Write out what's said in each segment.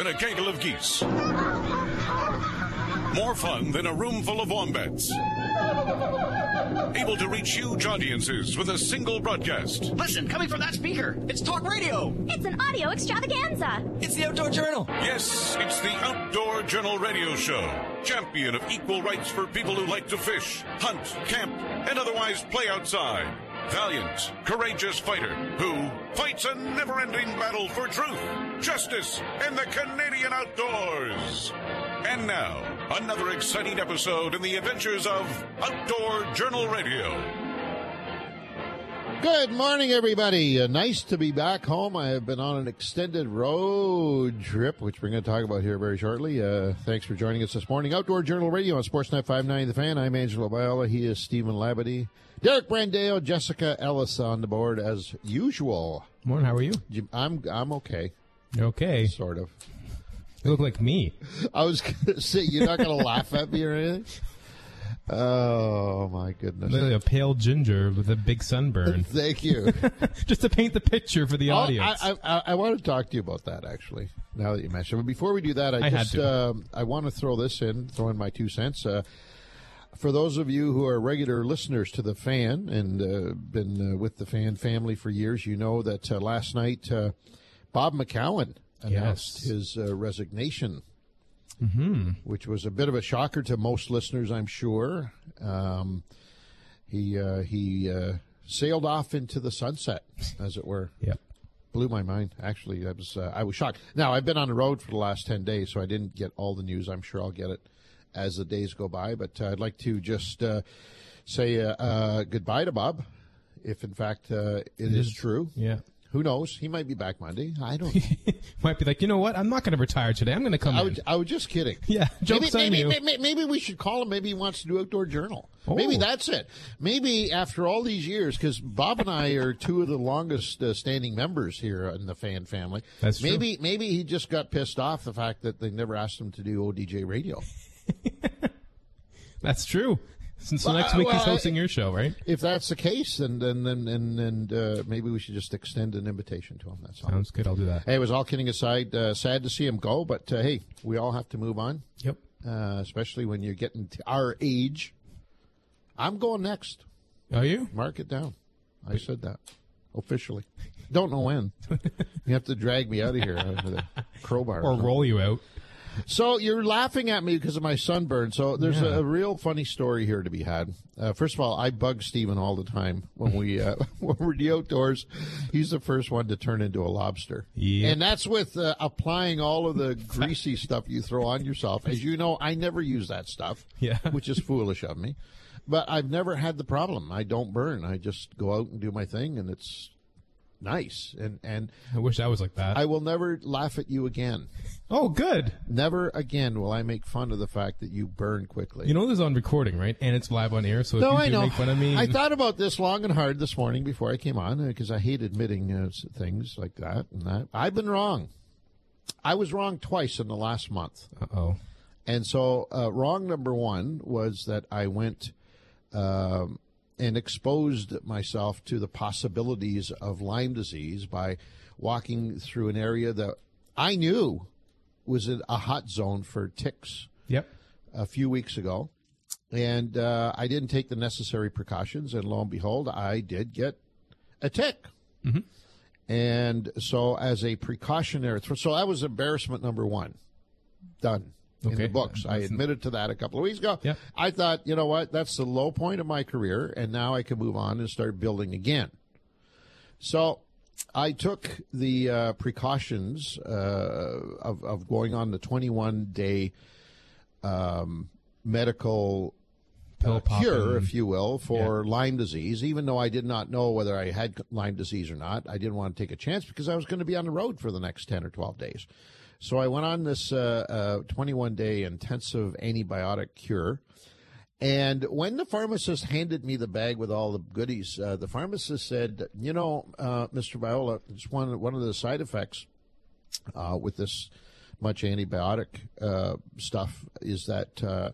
than a gaggle of geese. More fun than a room full of wombats. Able to reach huge audiences with a single broadcast. Listen, coming from that speaker, it's talk radio. It's an audio extravaganza. It's the Outdoor Journal. Yes, it's the Outdoor Journal Radio Show. Champion of equal rights for people who like to fish, hunt, camp, and otherwise play outside. Valiant, courageous fighter who fights a never-ending battle for truth, justice, and the Canadian outdoors. And now, another exciting episode in the adventures of Outdoor Journal Radio. Good morning, everybody. Nice to be back home. I have been on an extended road trip, which we're going to talk about here very shortly. Thanks for joining us this morning. Outdoor Journal Radio on Sportsnet 590 The Fan. I'm Angelo Viola. He is Stephen Labadie. Derek Brandeo, Jessica Ellis on the board as usual. Morning, how are you? I'm okay. You're okay. Sort of. You look like me. I was going to say, you're not going to laugh at me or anything? Oh, my goodness. Literally a pale ginger with a big sunburn. Thank you. Just to paint the picture for the audience. I want to talk to you about that, actually, now that you mentioned it. But before we do that, I want to throw in my 2 cents. For those of you who are regular listeners to The Fan and been with The Fan family for years, you know that last night Bob McCowan announced his resignation, which was a bit of a shocker to most listeners, I'm sure. He sailed off into the sunset, as it were. Yep. Blew my mind, actually. I was shocked. Now, I've been on the road for the last 10 days, so I didn't get all the news. I'm sure I'll get it as the days go by. But I'd like to just say goodbye to Bob, if, in fact, it is true. Yeah. Who knows? He might be back Monday. I don't know. Might be like, you know what? I'm not going to retire today. I'm going to come in. I was just kidding. Yeah, joke's on you. Maybe we should call him. Maybe he wants to do Outdoor Journal. Oh. Maybe that's it. Maybe after all these years, because Bob and I are two of the longest standing members here in the Fan family. That's true. Maybe he just got pissed off the fact that they never asked him to do ODJ Radio. That's true. So next week he's hosting your show, right? If that's the case, then maybe we should just extend an invitation to him. That's all. Sounds good. I'll do that. Hey, it was all kidding aside. Sad to see him go, but hey, we all have to move on. Yep. Especially when you're getting to our age. I'm going next. Are you? Mark it down. I said that officially. Don't know when. You have to drag me out of here with a crowbar. Or roll you out. So you're laughing at me because of my sunburn. So there's a real funny story here to be had. First of all, I bug Stephen all the time when we're in the outdoors. He's the first one to turn into a lobster. Yep. And that's with applying all of the greasy stuff you throw on yourself. As you know, I never use that stuff, which is foolish of me. But I've never had the problem. I don't burn. I just go out and do my thing, and it's nice. And I wish I was like that. I will never laugh at you again. Oh, good. Never again will I make fun of the fact that you burn quickly. You know this is on recording, right? And it's live on air, so if you do make fun of me... I thought about this long and hard this morning before I came on, because I hate admitting things like that and that. I've been wrong. I was wrong twice in the last month. Uh-oh. And so wrong number one was that I went and exposed myself to the possibilities of Lyme disease by walking through an area that I knew was a hot zone for ticks. Yep. A few weeks ago. And I didn't take the necessary precautions, and lo and behold, I did get a tick. Mm-hmm. And so as a precautionary, so that was embarrassment number one. Done. In the books. I admitted to that a couple of weeks ago. Yep. I thought, you know what, that's the low point of my career, and now I can move on and start building again. So I took the precautions of going on the 21-day medical cure, if you will, for Lyme disease, even though I did not know whether I had Lyme disease or not. I didn't want to take a chance because I was going to be on the road for the next 10 or 12 days. So I went on this 21-day intensive antibiotic cure. And when the pharmacist handed me the bag with all the goodies, the pharmacist said, you know, Mr. Viola, it's one of the side effects with this much antibiotic stuff is that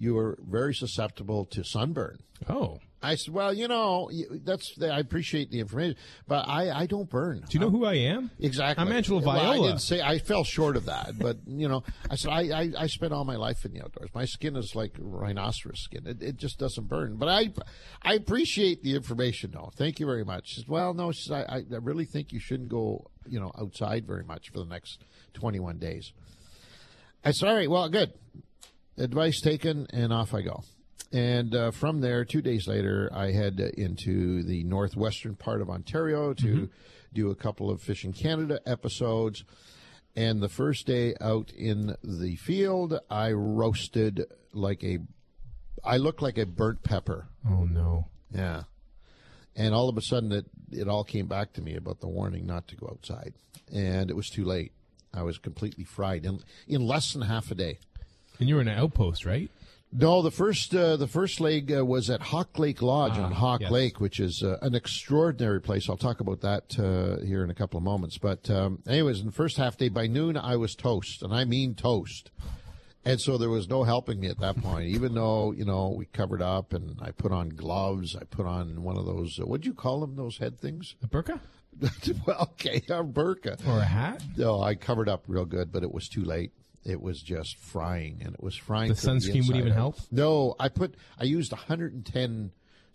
you are very susceptible to sunburn. Oh. I said, well, I appreciate the information, but I don't burn. Do you know who I am? Exactly. I'm Angelo Viola. Well, I didn't say, I fell short of that, but, I said, I spent all my life in the outdoors. My skin is like rhinoceros skin. It just doesn't burn. But I appreciate the information, though. Thank you very much. She says, well, no, she says, I really think you shouldn't go, outside very much for the next 21 days. I said, all right, well, good. Advice taken, and off I go. And from there, 2 days later, I head into the northwestern part of Ontario to do a couple of Fishing Canada episodes. And the first day out in the field, I roasted I looked like a burnt pepper. Oh, no. Yeah. And all of a sudden, it all came back to me about the warning not to go outside. And it was too late. I was completely fried in less than half a day. And you were in an outpost, right? No, the first leg was at Hawk Lake Lodge on Hawk Lake, which is an extraordinary place. I'll talk about that here in a couple of moments. But anyways, in the first half day, by noon, I was toast, and I mean toast. And so there was no helping me at that point, even though, we covered up and I put on gloves. I put on one of those, what'd you call them, those head things? A burqa? Well, okay, a burqa. Or a hat? No, I covered up real good, but it was too late. It was just frying, and it was frying. The sunscreen would even help? No, I used 110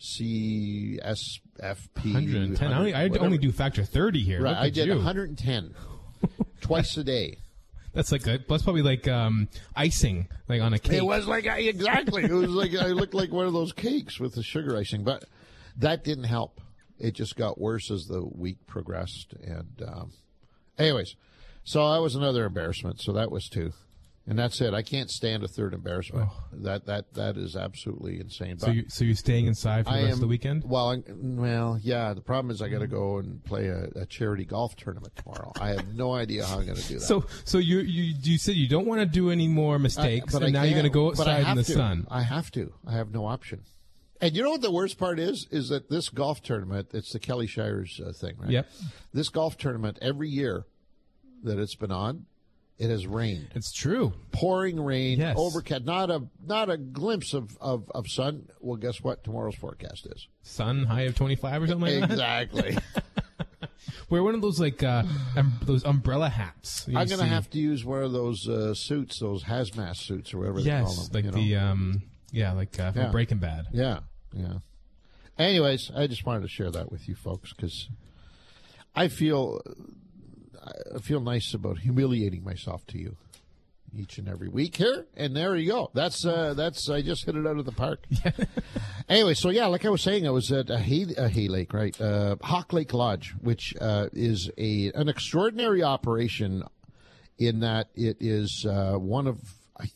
CSFP. 110. I only do factor 30 here. Right, I did 110 twice a day. That's probably like icing, like on a cake. It was like exactly. It was like I looked like one of those cakes with the sugar icing, but that didn't help. It just got worse as the week progressed, and anyways. So that was another embarrassment. So that was 2. And that's it. I can't stand a third embarrassment. Oh. That is absolutely insane. So you're staying inside for the rest of the weekend? Well, yeah. The problem is I got to go and play a charity golf tournament tomorrow. I have no idea how I'm going to do that. So you said you don't want to do any more mistakes, and now you're going to go outside in the sun. I have to. I have no option. And you know what the worst part is? Is that this golf tournament, it's the Kelly Shires thing, right? Yep. This golf tournament, every year that it's been on, it has rained. It's true. Pouring rain, yes. Overcast, not a glimpse of sun. Well, guess what tomorrow's forecast is? Sun, high of 25 or something like that? Exactly. Wear one of those those umbrella hats. I'm going to have to use one of those suits, those hazmat suits or whatever they call them. From Breaking Bad. Yeah. Anyways, I just wanted to share that with you folks because I feel nice about humiliating myself to you each and every week here, and there you go. That's I just hit it out of the park. Anyway, so yeah, like I was saying, I was at a Hay Lake, right? Hawk Lake Lodge, which is an extraordinary operation in that it is one of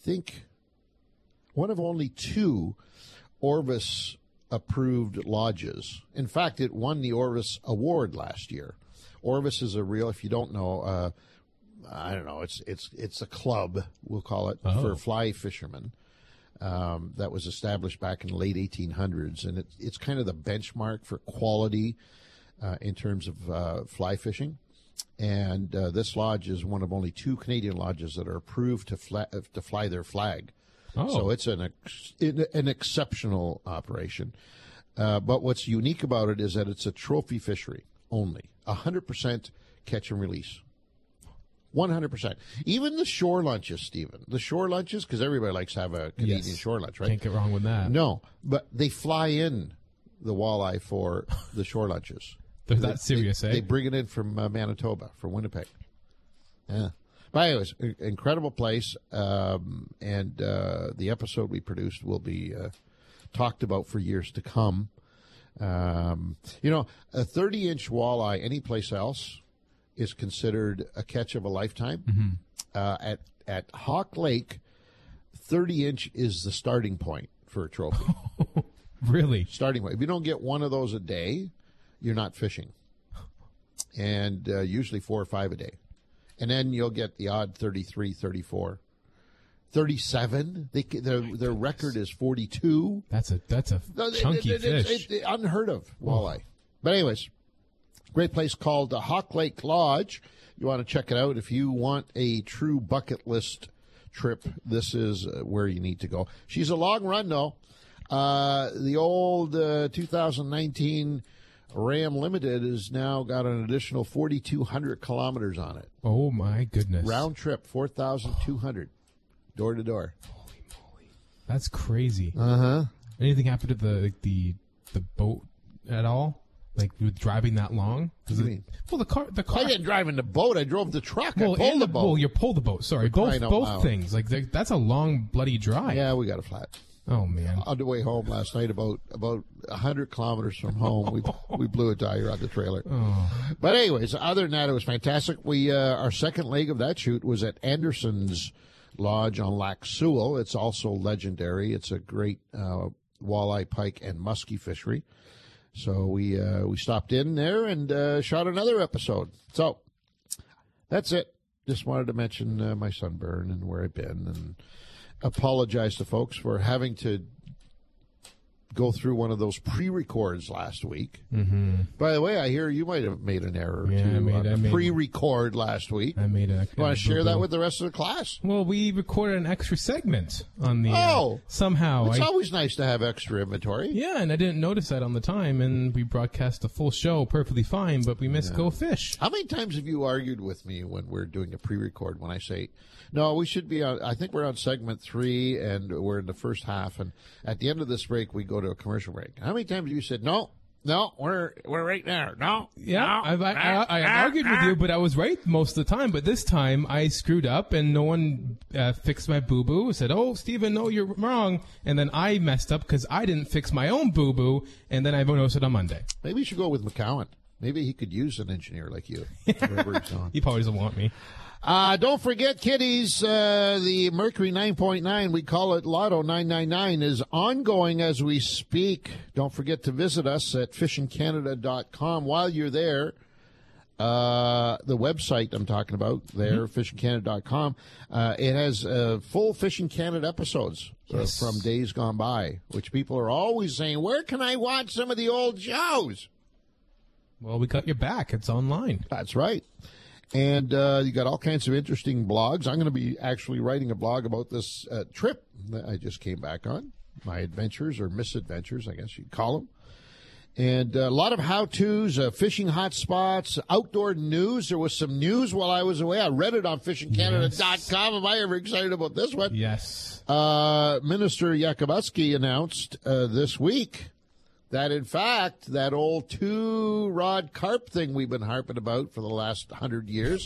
only 2 Orvis approved lodges. In fact, it won the Orvis Award last year. Orvis is if you don't know, I don't know, it's a club, we'll call it, for fly fishermen that was established back in the late 1800s. And it's kind of the benchmark for quality in terms of fly fishing. And this lodge is one of only 2 Canadian lodges that are approved to fly their flag. Oh. So it's an exceptional operation. But what's unique about it is that it's a trophy fishery only. 100% catch and release. 100%. Even the shore lunches, Stephen. The shore lunches, because everybody likes to have a Canadian shore lunch, right? Can't get wrong with that. No, but they fly in the walleye for the shore lunches. They're that serious, They bring it in from Manitoba, from Winnipeg. Yeah. But anyways, incredible place. And the episode we produced will be talked about for years to come. A 30-inch walleye anyplace else is considered a catch of a lifetime. Mm-hmm. At Hawk Lake, 30-inch is the starting point for a trophy. Really? Starting point. If you don't get one of those a day, you're not fishing. And usually 4 or 5 a day. And then you'll get the odd 33, 34. 37. Their record is 42. That's a chunky fish. It's unheard of walleye. But anyways, great place called Hawk Lake Lodge. You want to check it out if you want a true bucket list trip, this is where you need to go. She's a long run, though. The old 2019 Ram Limited has now got an additional 4,200 kilometers on it. Oh, my goodness. Round trip, 4,200, door to door. Holy moly. That's crazy. Uh-huh. Anything happen to the boat at all? Like, with driving that long? What do you mean? Well, the car. I didn't drive in the boat. I drove the truck. I pulled the boat. Well, you pulled the boat. Sorry. Both things. Like, that's a long, bloody drive. Yeah, we got a flat. Oh, man. On the way home last night, about 100 kilometers from home, we blew a tire on the trailer. Oh. But anyways, other than that, it was fantastic. We our second leg of that shoot was at Anderson's Lodge on Lac Sewell. It's also legendary. It's a great walleye, pike, and muskie fishery. So we stopped in there and shot another episode. So that's it. Just wanted to mention my sunburn and where I've been, and apologize to folks for having to go through one of those pre-records last week. Mm-hmm. By the way, I hear you might have made an error I made pre-record last week. I made a. You want to share that with the rest of the class? Well, we recorded an extra segment on the. Somehow. It's always nice to have extra inventory. Yeah, and I didn't notice that on the time, and we broadcast the full show perfectly fine, but we missed Go Fish. How many times have you argued with me when we're doing a pre-record when I say, no, we should be on, I think we're on segment 3, and we're in the first half, and at the end of this break, we go to a commercial break. How many times have you said, no, we're right there. No. Yeah, no, I argued with you, but I was right most of the time. But this time I screwed up, and no one fixed my boo-boo. Said, oh, Stephen, no, you're wrong. And then I messed up because I didn't fix my own boo-boo, and then I noticed it on Monday. Maybe you should go with McCowan. Maybe he could use an engineer like you. Wherever he's on. He probably doesn't want me. Don't forget, kiddies, the Mercury 9.9, we call it Lotto 999, is ongoing as we speak. Don't forget to visit us at fishingcanada.com. While you're there, the website I'm talking about there, fishingcanada.com, it has full Fishing Canada episodes from days gone by, which people are always saying, where can I watch some of the old shows? Well, we got your back. It's online. That's right. And you got all kinds of interesting blogs. I'm going to be actually writing a blog about this trip that I just came back on, my adventures or misadventures, I guess you'd call them. And a lot of how-tos, fishing hotspots, outdoor news. There was some news while I was away. I read it on fishingcanada.com. Am I ever excited about this one? Yes. Minister Yakubuski announced this week that, in fact, that old 2-rod carp thing we've been harping about for the last 100 years,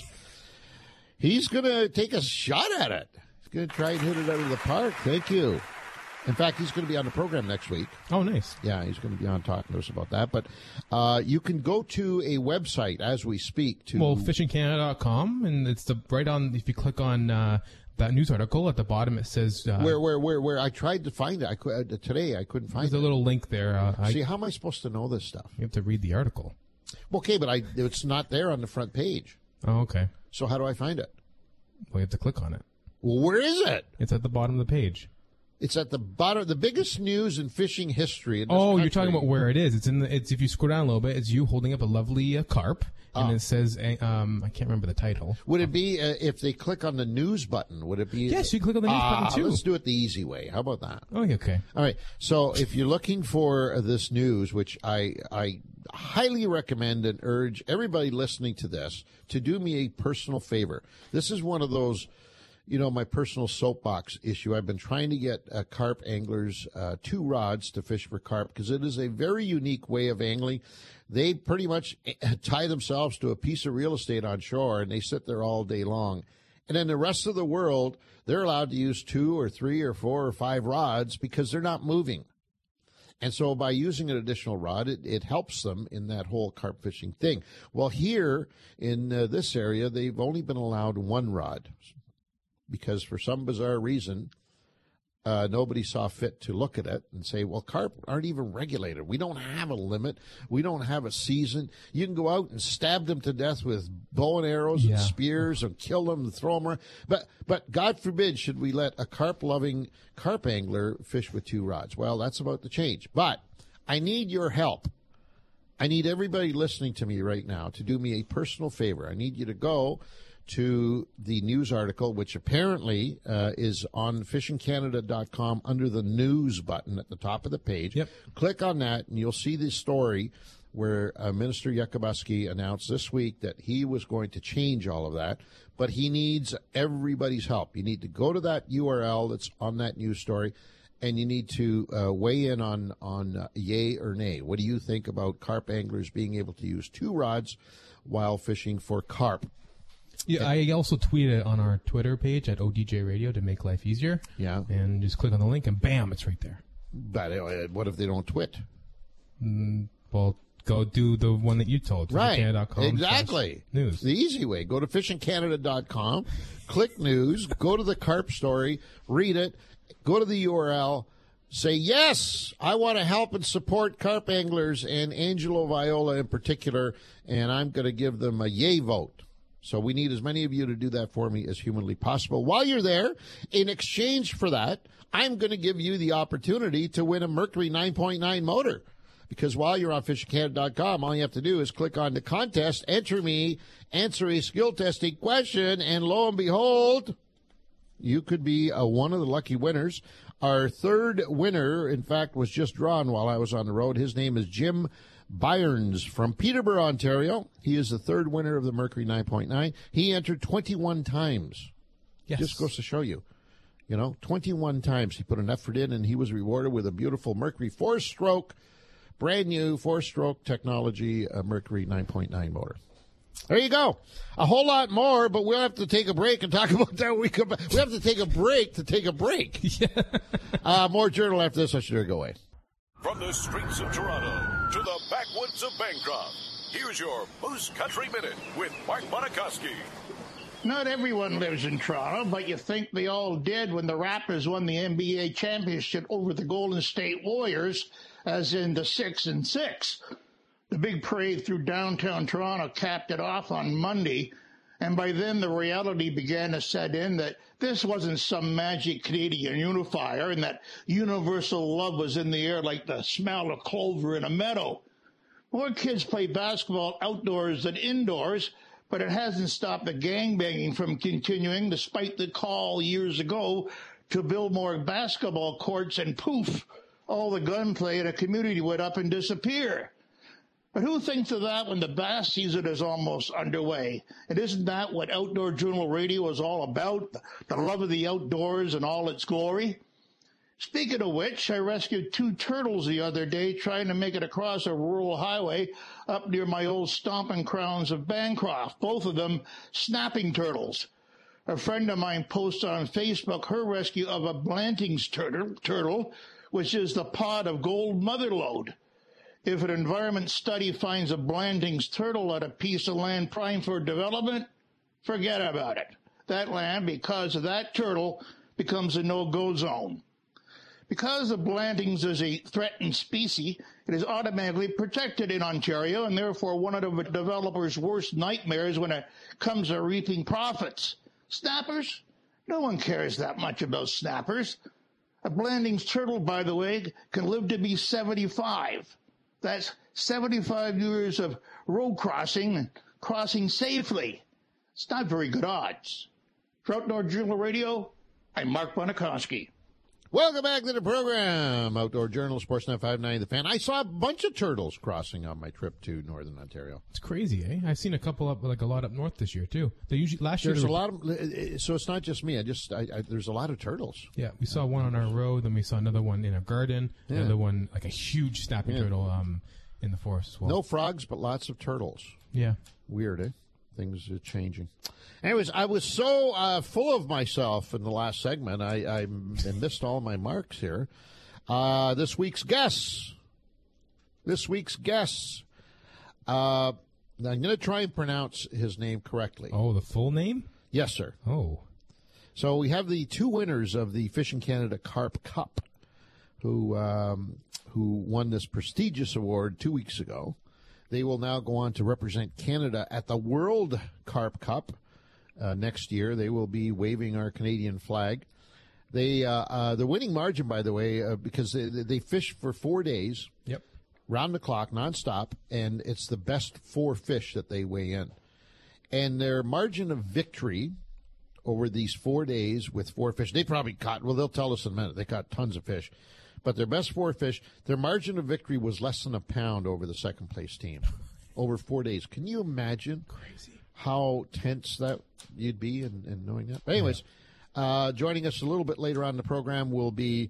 he's going to take a shot at it. He's going to try and hit it out of the park. Thank you. In fact, he's going to be on the program next week. Oh, nice. Yeah, he's going to be on talking to us about that. But you can go to a website as we speak. fishingcanada.com, and it's right on, if you click on that news article at the bottom, it says where I tried to find it today. I couldn't find it. There's a little link there. See, how am I supposed to know this stuff? You have to read the article. Okay, but it's not there on the front page. Oh, okay. So how do I find it? Well, you have to click on it. Well, where is it? It's at the bottom of the page. It's at the bottom. The biggest news in fishing history. In this country. You're talking about where it is. It's if you scroll down a little bit, it's you holding up a lovely carp. And it says, I can't remember the title. Would it be, if they click on the news button, would it be? Yes, you click on the news button, too. Let's do it the easy way. How about that? Oh, okay. All right. So if you're looking for this news, which I highly recommend and urge everybody listening to this to do me a personal favor. This is one of those, my personal soapbox issue. I've been trying to get carp anglers 2 rods to fish for carp because it is a very unique way of angling. They pretty much tie themselves to a piece of real estate on shore, and they sit there all day long. And then the rest of the world, they're allowed to use 2 or 3 or 4 or 5 rods because they're not moving. And so by using an additional rod, it helps them in that whole carp fishing thing. Well, here in this area, they've only been allowed 1 rod because for some bizarre reason, nobody saw fit to look at it and say, well, carp aren't even regulated. We don't have a limit. We don't have a season. You can go out and stab them to death with bow and arrows and spears and kill them and throw them around. But God forbid should we let a carp-loving carp angler fish with 2 rods. Well, that's about to change. But I need your help. I need everybody listening to me right now to do me a personal favor. I need you to go to the news article, which apparently is on fishingcanada.com under the news button at the top of the page. Yep. Click on that, and you'll see the story where Minister Yakabuski announced this week that he was going to change all of that, but he needs everybody's help. You need to go to that URL that's on that news story, and you need to weigh in on yay or nay. What do you think about carp anglers being able to use 2 rods while fishing for carp? Yeah, I also tweeted on our Twitter page at ODJ Radio to make life easier. Yeah. And just click on the link, and bam, it's right there. But what if they don't twit? Well, go do the one that you told. Right. fishingcanada.com Exactly. News. The easy way. Go to fishingcanada.com, click news, go to the carp story, read it, go to the URL, say, yes, I want to help and support carp anglers and Angelo Viola in particular, and I'm going to give them a yay vote. So we need as many of you to do that for me as humanly possible. While you're there, in exchange for that, I'm going to give you the opportunity to win a Mercury 9.9 motor. Because while you're on fishingcanada.com, all you have to do is click on the contest, enter me, answer a skill testing question, and lo and behold, you could be one of the lucky winners. Our third winner, in fact, was just drawn while I was on the road. His name is Jim Byerns from Peterborough, Ontario. He is the third winner of the Mercury 9.9. He entered 21 times. Yes. Just goes to show you. 21 times he put an effort in, and he was rewarded with a beautiful Mercury 4-stroke, brand new 4-stroke technology Mercury 9.9 motor. There you go. A whole lot more, but we'll have to take a break and talk about that when we come back. We have to take a break to take a break. Yeah. More Journal after this. I should go away. From the streets of Toronto to the backwoods of Bancroft, here's your Moose Country Minute with Mark Bonakowski. Not everyone lives in Toronto, but you think they all did when the Raptors won the NBA championship over the Golden State Warriors, as in the 6-6. The big parade through downtown Toronto capped it off on Monday, and by then the reality began to set in that this wasn't some magic Canadian unifier and that universal love was in the air like the smell of clover in a meadow. More kids play basketball outdoors than indoors, but it hasn't stopped the gangbanging from continuing despite the call years ago to build more basketball courts, and poof, all the gunplay in a community would up and disappear. But who thinks of that when the bass season is almost underway? And isn't that what Outdoor Journal Radio is all about? The love of the outdoors and all its glory? Speaking of which, I rescued 2 turtles the other day trying to make it across a rural highway up near my old stomping grounds of Bancroft, both of them snapping turtles. A friend of mine posted on Facebook her rescue of a Blanting's turtle, which is the pod of gold motherlode. If an environment study finds a Blanting's turtle at a piece of land prime for development, forget about it. That land, because of that turtle, becomes a no-go zone. Because the Blanting's is a threatened species, it is automatically protected in Ontario and therefore one of the developers' worst nightmares when it comes to reaping profits. Snappers? No one cares that much about snappers. A Blanting's turtle, by the way, can live to be 75. That's 75 years of road crossing and crossing safely. It's not very good odds. For Outdoor Journal Radio, I'm Mark Bonakowski. Welcome back to the program. Outdoor Journal, Sportsnet 590 The Fan. I saw a bunch of turtles crossing on my trip to Northern Ontario. It's crazy, eh? I've seen a lot up north this year too. They usually last year. There's a lot of, so it's not just me. There's a lot of turtles. Yeah, we saw one on our road, then we saw another one in a garden, another one like a huge snapping turtle in the forest as well. No frogs, but lots of turtles. Yeah, weird, eh? Things are changing. Anyways, I was so full of myself in the last segment, I missed all my marks here. This week's guests. I'm going to try and pronounce his name correctly. Oh, the full name? Yes, sir. Oh. So we have the 2 winners of the Fishing Canada Carp Cup who won this prestigious award 2 weeks ago. They will now go on to represent Canada at the World Carp Cup next year. They will be waving our Canadian flag. The winning margin, by the way, because they fish for 4 days, round the clock, nonstop, and it's the best 4 fish that they weigh in. And their margin of victory over these 4 days with 4 fish, they probably caught, well, they'll tell us in a minute, they caught tons of fish. But their best 4 fish, their margin of victory was less than a pound over the second-place team over 4 days. Can you imagine how tense that you'd be in knowing that? But anyways, joining us a little bit later on in the program will be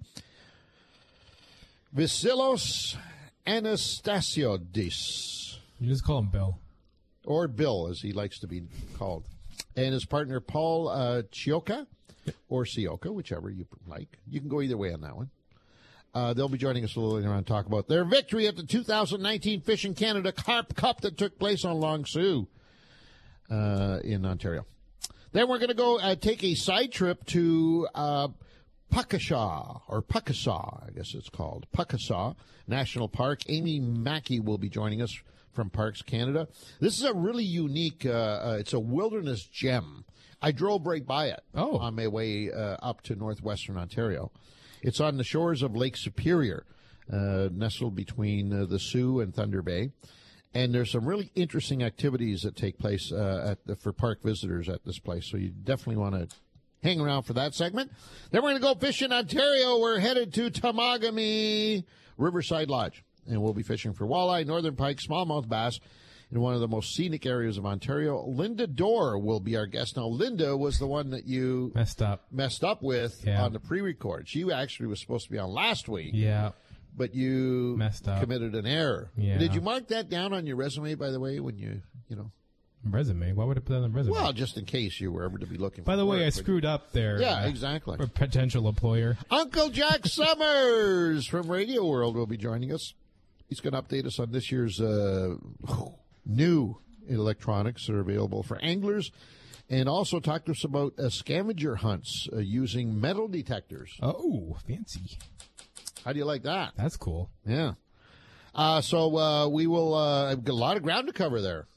Vasilos Anastasiodis. You just call him Bill. Or Bill, as he likes to be called. And his partner, Paul Chioka, or Sioka, whichever you like. You can go either way on that one. They'll be joining us a little later on to talk about their victory at the 2019 Fishing Canada Carp Cup that took place on Long Sault in Ontario. Then we're going to go take a side trip to Puckasaw, I guess it's called, Puckasaw National Park. Amy Mackey will be joining us from Parks Canada. This is a really unique, it's a wilderness gem. I drove right by it on my way up to northwestern Ontario. It's on the shores of Lake Superior, nestled between the Sault and Thunder Bay. And there's some really interesting activities that take place for park visitors at this place. So you definitely want to hang around for that segment. Then we're going to go fishing in Ontario. We're headed to Temagami Riverside Lodge. And we'll be fishing for walleye, northern pike, smallmouth bass in one of the most scenic areas of Ontario. Linda Dorr will be our guest. Now, Linda was the one that you messed up with on the pre-record. She actually was supposed to be on last week. Yeah. But you messed up. Committed an error. Yeah. Did you mark that down on your resume, by the way, when you know? Resume? Why would I put that on the resume? Well, just in case you were ever to be looking for By the way, work, I screwed up there. Yeah, exactly. For potential employer. Uncle Jack Summers from Radio World will be joining us. He's going to update us on this year's new electronics that are available for anglers, and also talk to us about scavenger hunts using metal detectors. Oh, fancy. How do you like that? That's cool. Yeah. So we will have a lot of ground to cover there.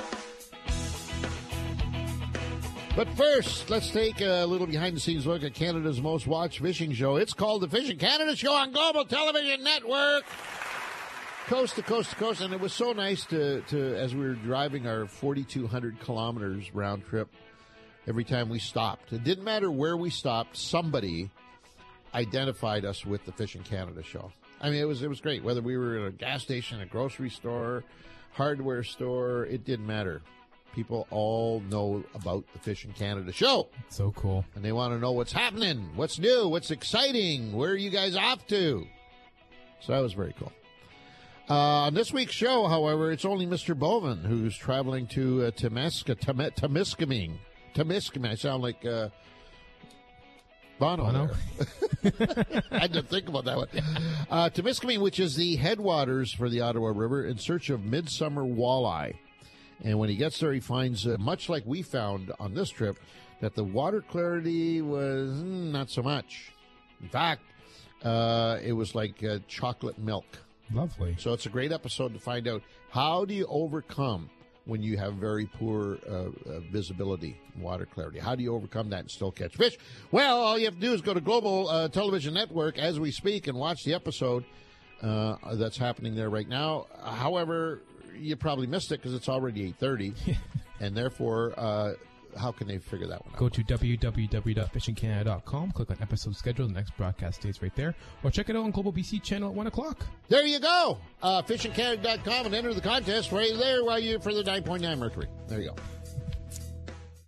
But first, let's take a little behind-the-scenes look at Canada's most watched fishing show. It's called the Fishing Canada Show on Global Television Network. Coast to coast to coast, and it was so nice to as we were driving our 4,200 kilometers round trip, every time we stopped. It didn't matter where we stopped, somebody identified us with the Fishing Canada Show. I mean, it was great. Whether we were at a gas station, a grocery store, hardware store, it didn't matter. People all know about the Fishing Canada Show. So cool. And they want to know what's happening, what's new, what's exciting, where are you guys off to? So that was very cool. On this week's show, however, it's only Mr. Bowman who's traveling to Temiskaming. I sound like Bono. I had to think about that one. Temiskaming, which is the headwaters for the Ottawa River, in search of midsummer walleye. And when he gets there, he finds, much like we found on this trip, that the water clarity was not so much. In fact, it was like chocolate milk. Lovely. So it's a great episode to find out how do you overcome when you have very poor visibility, water clarity. How do you overcome that and still catch fish? Well, all you have to do is go to Global Television Network as we speak and watch the episode that's happening there right now. However, you probably missed it because it's already 8:30, and therefore, how can they figure that one out? Go to www.fishingcanada.com, click on episode schedule, the next broadcast date's right there, or check it out on Global BC channel at 1 o'clock. There you go. Fishingcanada.com and enter the contest right there while you're for the 9.9 Mercury. There you go.